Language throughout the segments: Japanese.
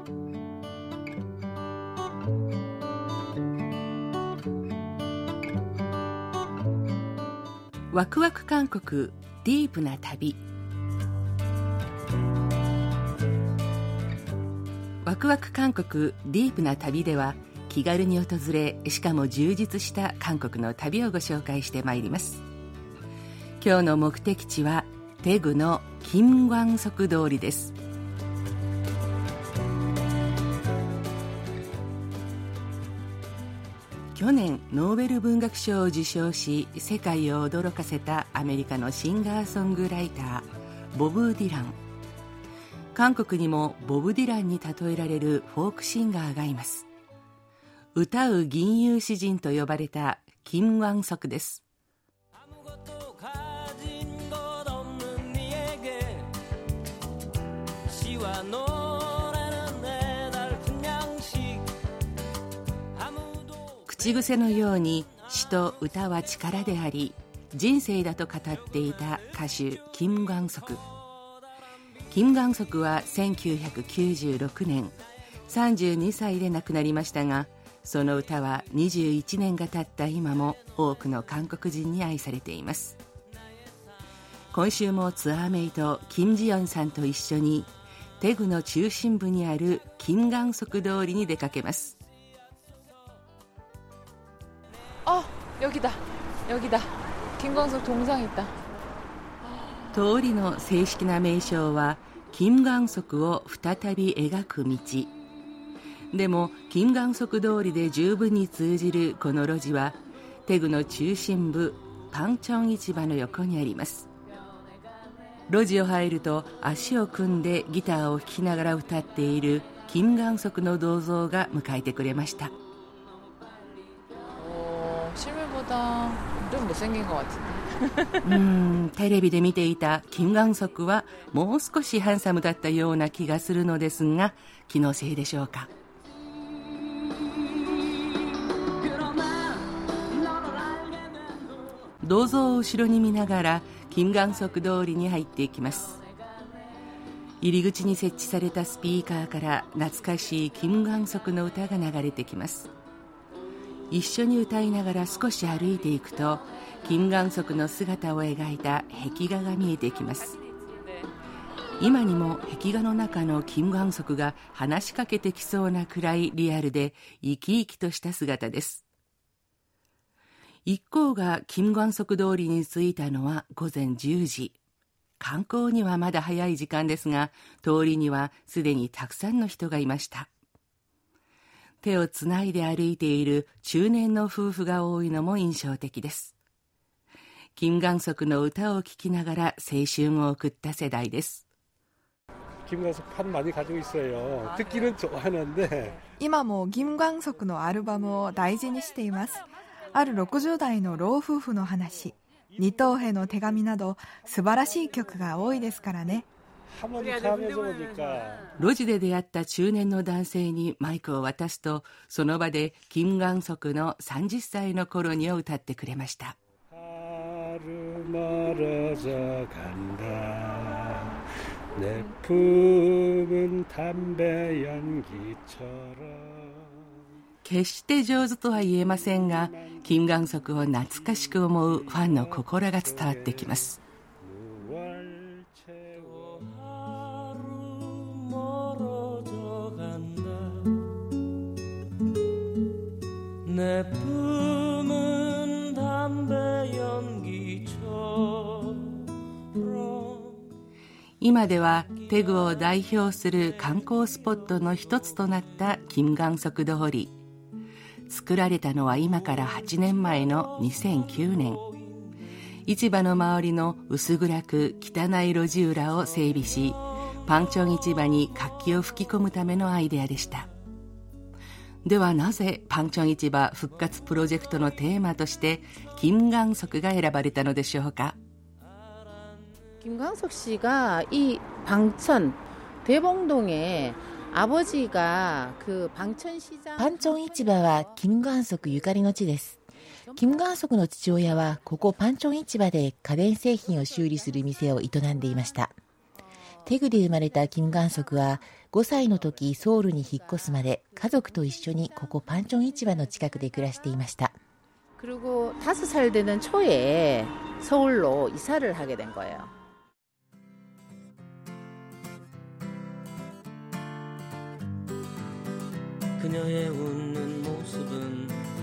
ワクワク韓国ディープな旅。ワクワク韓国ディープな旅では、気軽に訪れ、しかも充実した韓国の旅をご紹介してまいります。今日の目的地はテグのキム・グァンソク通りです。去年ノーベル文学賞を受賞し、世界を驚かせたアメリカのシンガーソングライターボブ・ディラン。韓国にもボブ・ディランに例えられるフォークシンガーがいます。歌う吟遊詩人と呼ばれたキム・グァンソクです。口癖のように詩と歌は力であり、人生だと語っていた歌手キム・グァンソク。キム・グァンソクは1996年32歳で亡くなりましたが、その歌は21年が経った今も多くの韓国人に愛されています。今週もツアーメイトキム・ジヨンさんと一緒にテグの中心部にあるキム・グァンソク通りに出かけます。 여기다. 김광석 동상 있다. 通りの正式な名称はキム・グァンソクを再び描く道。でもキム・グァンソク通りで十分に通じるこの路地はテグの中心部パンチョン市場の横にあります。路地を入ると足を組んでギターを弾きながら歌っているキム・グァンソクの銅像が迎えてくれました。 실물보다 좀 못생긴 것 같은데. テレビで見ていたキム・グァンソクはもう少しハンサムだったような気がするのですが、気のせいでしょうか。銅像を後ろに見ながらキム・グァンソク通りに入っていきます。入り口に設置されたスピーカーから懐かしいキム・グァンソクの歌が流れてきます。一緒に歌いながら少し歩いていくと、キム・グァンソクの姿を描いた壁画が見えてきます。今にも壁画の中のキム・グァンソクが話しかけてきそうなくらいリアルで生き生きとした姿です。一行がキム・グァンソク通りに着いたのは午前10時。観光にはまだ早い時間ですが、通りにはすでにたくさんの人がいました。手をつないで歩いている中年の夫婦が多いのも印象的です。キム・グァンソクの歌を聴きながら青春を送った世代です。 今もキム・グァンソクのアルバムを大事にしています。ある60代の老夫婦の話、二等兵の手紙など素晴らしい曲が多いですからね。路地で出会った中年の男性にマイクを渡すと、その場でキム・グァンソクの30歳の頃にを歌ってくれました。決して上手とは言えませんが、キム・グァンソクを懐かしく思うファンの心が伝わってきます。今ではテグを代表する観光スポットの一つとなったキム・グァンソク通り。作られたのは今から8年前の2009年。市場の周りの薄暗く汚い路地裏を整備し、パンチョン市場に活気を吹き込むためのアイデアでした。ではなぜパンチョン市場復活プロジェクトのテーマとしてキム・グァンソクが選ばれたのでしょうか。 김광석 씨가 이 방천 대봉동에 아버지가 그 방천시장 판청市場はキム・グァンソクゆかりの地です。キム・グァンソクの父親はここパンチョン市場で家電製品を修理する店を営んでいました。 テグで生まれた金元則は5歳の時ソウルに引っ越すまで家族と一緒にここパンチョン市場の近くで暮らしていました。 그리고 5살 되는 초에 서울로 이사를 하게 된 거예요. 그녀의 웃는 모습은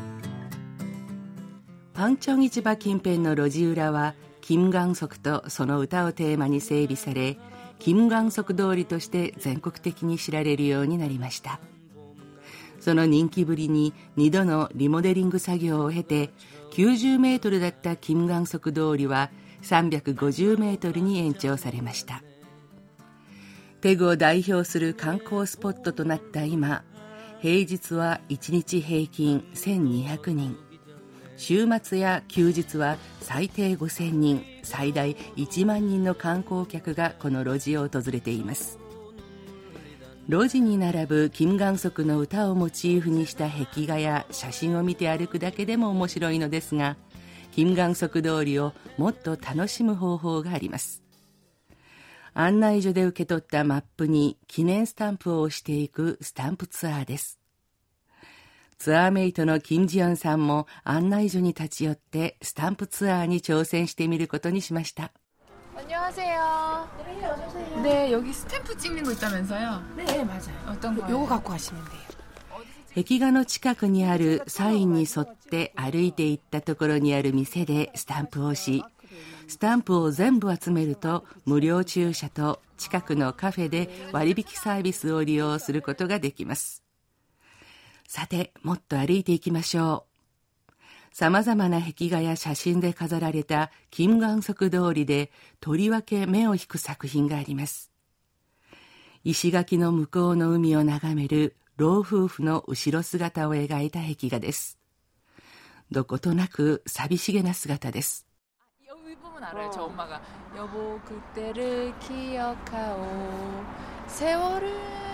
パンチョン市場近辺の路地裏は金元則とその歌をテーマに整備され、金元則通りとして全国的に知られるようになりました。その人気ぶりに2度のリモデリング作業を経て、90メートルだった金元則通りは350メートルに延長されました。テグを代表する観光スポットとなった今、平日は1日平均1200人、週末や休日は最低5000人、最大1万人の観光客がこの路地を訪れています。路地に並ぶ金元則の歌をモチーフにした壁画や写真を見て歩くだけでも面白いのですが、金元則通りをもっと楽しむ方法があります。案内所で受け取ったマップに記念スタンプを押していくスタンプツアーです。ツアーメイトの金ジヨンさんも案内所に立ち寄ってスタンプツアーに挑戦してみることにしました。 안녕하세요. 네, 어서오세요. 네, 여기 스탬프 찍는 거 있다면서요? 네, 맞아요. 어떤 거요? 요거 갖고 가시면 돼요. 壁画の近くにあるサインに沿って歩いていったところにある店でスタンプを押し、スタンプを全部集めると無料駐車と近くのカフェで割引サービスを利用することができます。さて、もっと歩いていきましょう。さまざまな壁画や写真で飾られた金元則通りでとりわけ目を引く作品があります。石垣の向こうの海を眺める老夫婦の後ろ姿を描いた壁画です。どことなく寂しげな姿です。 이 부분 알아요. 저 엄마가 여보 그때를 기억하오 세월은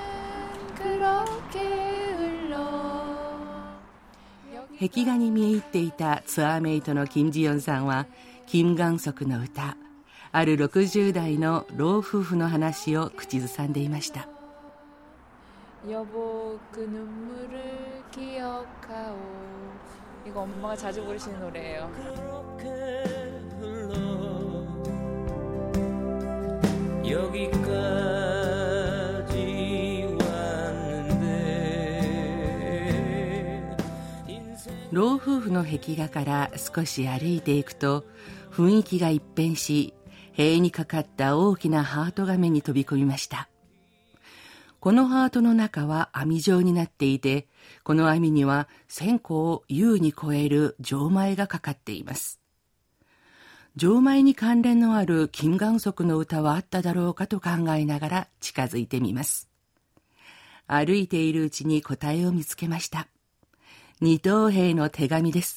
그렇게 흘러 壁画に見入っていたツアーメイトの金ジヨンさんは金元則の歌、ある60代の老夫婦の話を口ずさんでいました。 여보 그 눈물을 기억하오 이거 엄마가 자주 부르시는 노래예요. 여기까지 왔는데 老夫婦の壁画から少し歩いていくと雰囲気が一変し、塀にかかった大きなハートが目に飛び込みました。このハートの中は網状になっていて、この網には1000個を優に超える錠前がかかっています。錠前に関連のある金元則の歌はあっただろうかと考えながら近づいてみます。歩いているうちに答えを見つけました。二等兵の手紙です。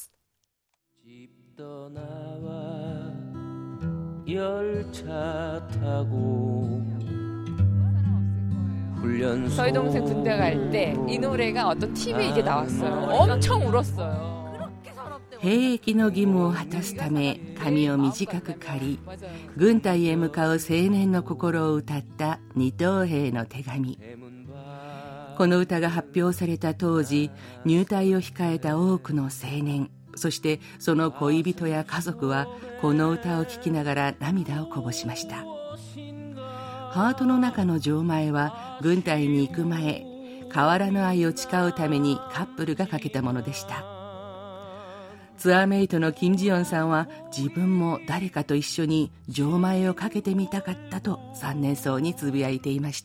저희 동생 군대 갈 때 이 노래가 어떤 TV에 이게 나왔어요. 엄청 울었어요. 兵役の義務を果たすため髪を短く刈り、軍隊へ向かう青年の心を歌った二等兵の手紙。この歌が発表された当時、入隊を控えた多くの青年、そしてその恋人や家族はこの歌を聴きながら涙をこぼしました。ハートの中の錠前は軍隊に行く前、変わらぬ愛を誓うためにカップルがかけたものでした。ツアーメイトの金ジヨンさんは自分も誰かと一緒に錠前をかけてみたかったと3年そうにつぶやいていました。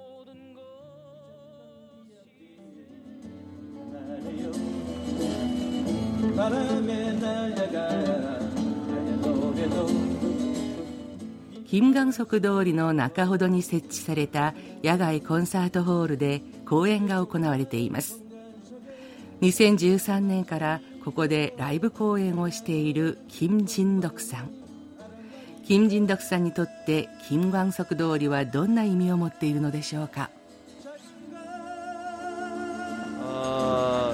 金元則通りの中ほどに設置された野外コンサートホールで公演が行われています。2013年からここでライブ公演をしている金仁徳さん。金仁徳さんにとって金元則通りはどんな意味を持っているのでしょうか。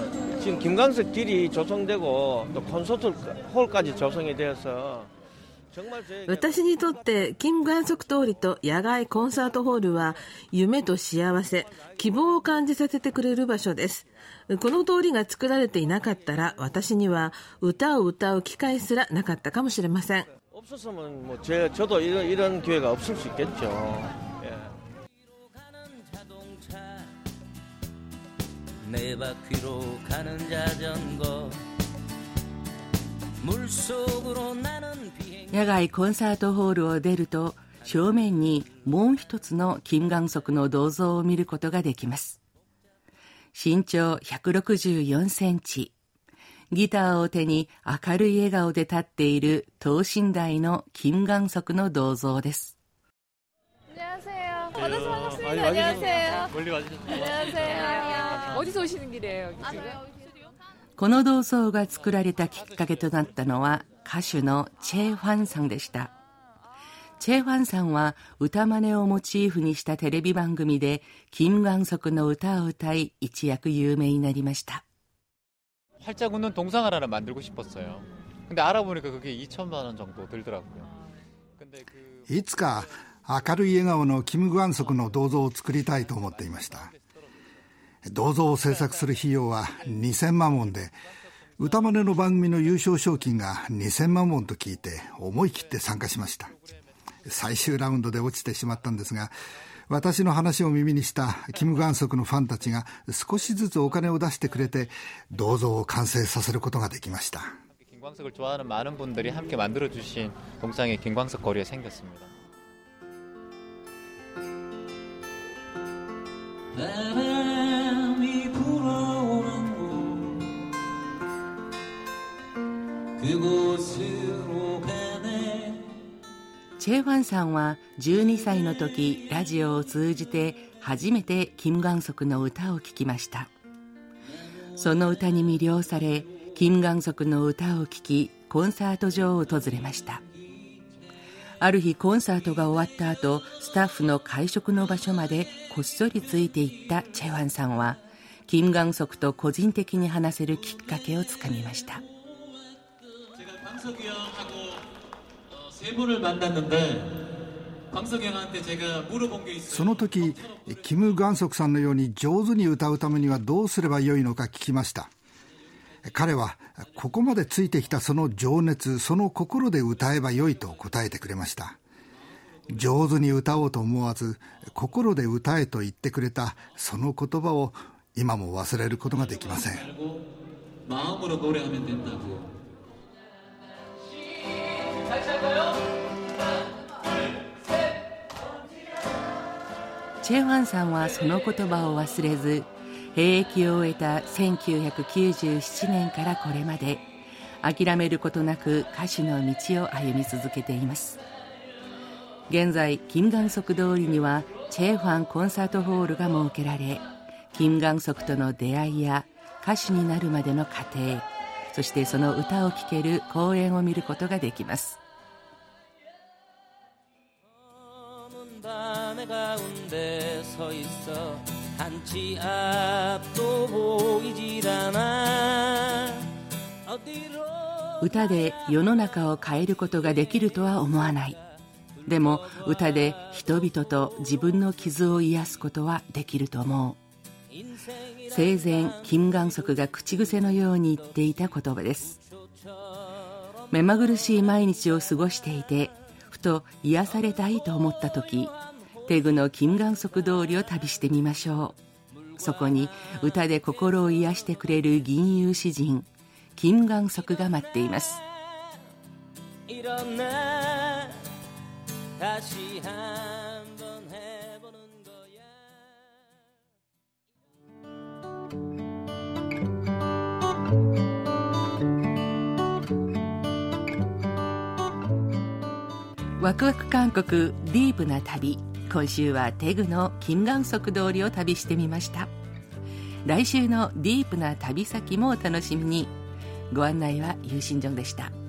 지금 김광석 길이 조성되고 또 콘서트 홀까지 조성이 되어서 私にとって金眼側通りと野外コンサートホールは夢と幸せ、希望を感じさせてくれる場所です。この通りが作られていなかったら私には歌を歌う機会すらなかったかもしれません。 野外コンサートホールを出ると正面にもう一つの金眼側の銅像を見ることができます。身長164センチ、ギターを手に明るい笑顔で立っている等身大の金眼側の銅像です。この銅像が作られたきっかけとなったのは歌手のチェ・ファンさんでした。チェ・ファンさんは歌真似をモチーフにしたテレビ番組で金眼側の歌を歌い一躍有名になりました。 활짝 웃는 동상 하나를 만들고 싶었어요. 근데 알아보니까 그게 2천만 원 정도 들더라고요. 근데 いつか明るい笑顔の金眼側の銅像を作りたいと思っていました。銅像を制作する費用は2000万ウォンで、歌真似の番組の優勝賞金が2000万ウォンと聞いて思い切って参加しました。最終ラウンドで落ちてしまったんですが、私の話を耳にした金眼側のファンたちが少しずつお金を出してくれて銅像を完成させることができました。 김광석을 좋아하는 많은 분들이 함께 만들어 주신 동상이 김광석 거리에 생겼습니다. 바람이 불어오는 곳 그곳으로 가네。 チェ・ファンさんは12歳の時ラジオを通じて初めて金眼側の歌を聴きました。その歌に魅了され金眼側の歌を聴きコンサート場を訪れました。ある日コンサートが終わった後、スタッフの会食の場所までこっそりついていったチェ・ファンさんは金眼側と個人的に話せるきっかけをつかみました。 その時キム・ガンソクさんのように上手に歌うためにはどうすればよいのか聞きました。彼はここまでついてきたその情熱、その心で歌えばよいと答えてくれました。上手に歌おうと思わず心で歌えと言ってくれたその言葉を今も忘れることができません。 チェ・ファンさんはその言葉を忘れず、兵役を終えた1997年からこれまで諦めることなく歌手の道を歩み続けています。現在金眼側通りにはチェ・ファンコンサートホールが設けられ、金眼側との出会いや歌手になるまでの過程、そしてその歌を聴ける公演を見ることができます。歌で世の中を変えることができるとは思わない。でも歌で人々と自分の傷を癒すことはできると思う。生前金眼側が口癖のように言っていた言葉です。目まぐるしい毎日を過ごしていて、ふと癒されたいと思った時、テグの金眼側通りを旅してみましょう。そこに歌で心を癒してくれる吟遊詩人金眼側が待っています。ワクワク韓国ディープな旅、今週はテグの金眼側通りを旅してみました。来週のディープな旅先もお楽しみに。ご案内はユーシンジョンでした。